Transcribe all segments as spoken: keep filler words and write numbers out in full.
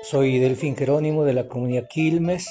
Soy Delfín Jerónimo de la comunidad Quilmes.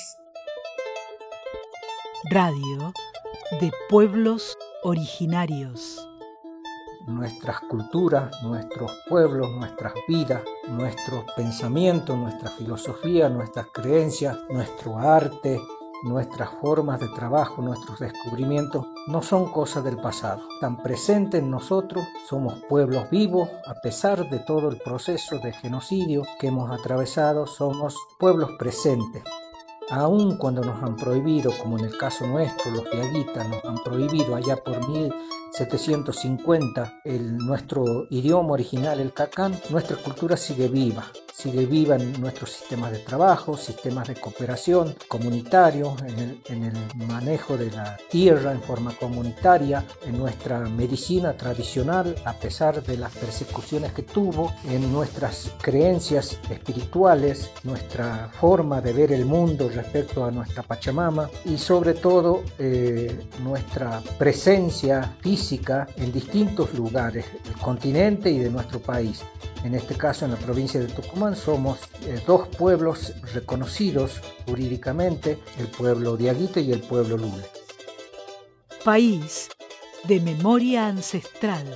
Radio de Pueblos Originarios. Nuestras culturas, nuestros pueblos, nuestras vidas, nuestros pensamientos, nuestra filosofía, nuestras creencias, nuestro arte, nuestras formas de trabajo, nuestros descubrimientos, no son cosas del pasado. Están presentes en nosotros, somos pueblos vivos, a pesar de todo el proceso de genocidio que hemos atravesado, somos pueblos presentes. Aun cuando nos han prohibido, como en el caso nuestro, los diaguitas nos han prohibido allá por mil setecientos cincuenta el, nuestro idioma original, el cacán, nuestra cultura sigue viva, sigue viva en nuestros sistemas de trabajo, sistemas de cooperación comunitarios, en el, en el manejo de la tierra en forma comunitaria, en nuestra medicina tradicional, a pesar de las persecuciones que tuvo, en nuestras creencias espirituales, nuestra forma de ver el mundo respecto a nuestra Pachamama y sobre todo eh, nuestra presencia física en distintos lugares del continente y de nuestro país. En este caso, en la provincia de Tucumán, somos eh, dos pueblos reconocidos jurídicamente, el pueblo diaguita y el pueblo lule. País de memoria ancestral.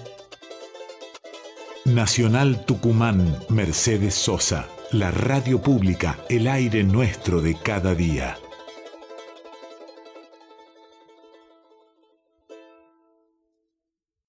Nacional Tucumán, Mercedes Sosa. La radio pública, el aire nuestro de cada día.